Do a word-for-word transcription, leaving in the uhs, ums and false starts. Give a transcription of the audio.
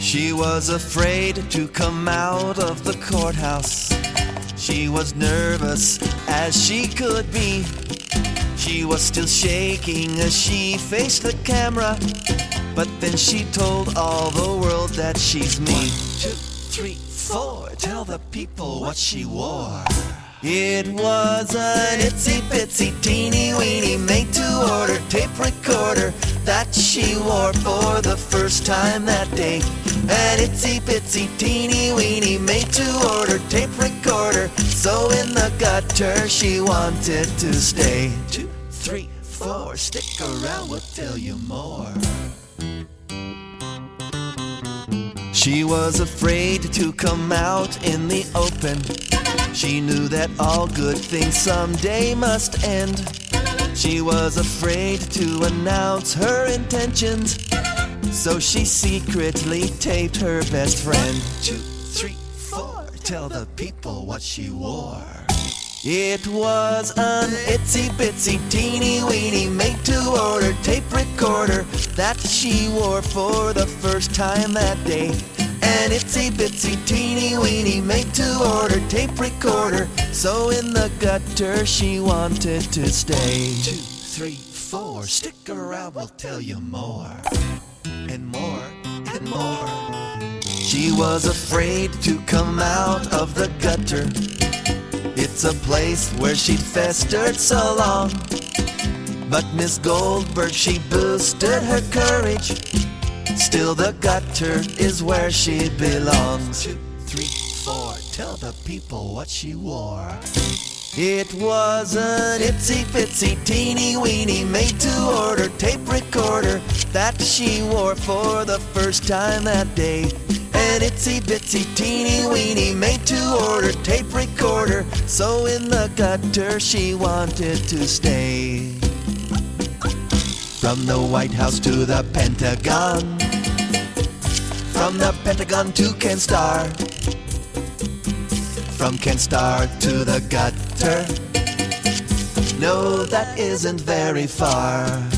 She was afraid to come out of the courthouse. She was nervous as she could be. She was still shaking as she faced the camera. But then she told all the world that she's me. One, two, three, four, tell the people what she wore. It was an itsy bitsy teeny weeny made to order tape recorder that she wore for the first time that day. An itsy bitsy teeny weeny made to order tape recorder, so in the gutter she wanted to stay. Two, three, four, stick around, we'll tell you more. She was afraid to come out in the open. She knew that all good things someday must end. She was afraid to announce her intentions, so she secretly taped her best friend. Two, three, four, tell the people what she wore. It was an itsy bitsy teeny weeny made to order tape recorder that she wore for the first time that day. An itsy bitsy teeny weeny made to order tape recorder, so in the gutter she wanted to stay. Two, three, four, stick around, we'll tell you more. And more, and more. She was afraid to come out of the gutter. It's a place where she'd festered so long. But Miss Goldberg, she boosted her courage. Still the gutter is where she belongs. Two, three, four, tell the people what she wore. It was an itsy bitsy teeny weeny made to order tape recorder that she wore for the first time that day. An itsy bitsy teeny weeny made to order tape recorder, so in the gutter she wanted to stay. From the White House to the Pentagon, from the Pentagon to Ken Starr, from Ken Starr to the gutter, no, that isn't very far.